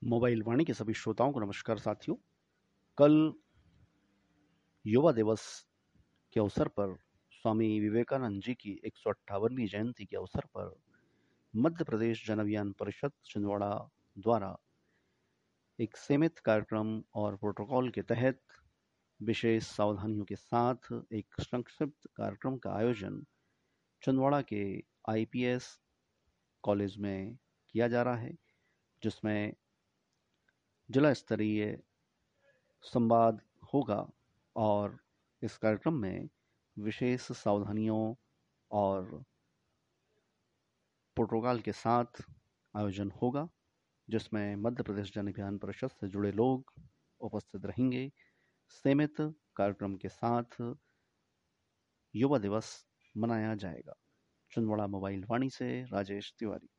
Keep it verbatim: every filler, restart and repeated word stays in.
Mobile वाणी के सभी श्रोताओं को नमस्कार साथियों। कल युवा दिवस के अवसर पर स्वामी विवेकानंद जी की एक सौ अट्ठावनवीं जयंती के अवसर पर मध्य प्रदेश जन अभियान परिषद छिंदवाड़ा द्वारा एक सीमित कार्यक्रम और प्रोटोकॉल के तहत विशेष सावधानियों के साथ एक संक्षिप्त कार्यक्रम का आयोजन छिंदवाड़ा के आईपीएस कॉलेज में किया जा रहा है, जिसमें जिला स्तरीय संवाद होगा और इस कार्यक्रम में विशेष सावधानियों और प्रोटोकॉल के साथ आयोजन होगा, जिसमें मध्य प्रदेश जन अभियान परिषद से जुड़े लोग उपस्थित रहेंगे। सीमित कार्यक्रम के साथ युवा दिवस मनाया जाएगा। छिंदवाड़ा मोबाइल वाणी से राजेश तिवारी।